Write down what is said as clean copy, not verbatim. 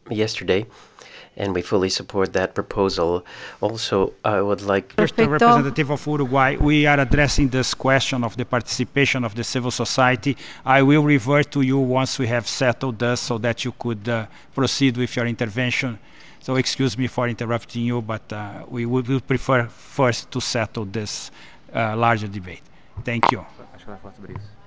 yesterday, and we fully support that proposal. Also, I would like... Mr. Representative of Uruguay, we are addressing this question of the participation of the civil society. I will revert to you once we have settled this so that you could proceed with your intervention. So excuse me for interrupting you, but we would prefer first to settle this larger debate. Thank you. Acho que ela fala sobre isso.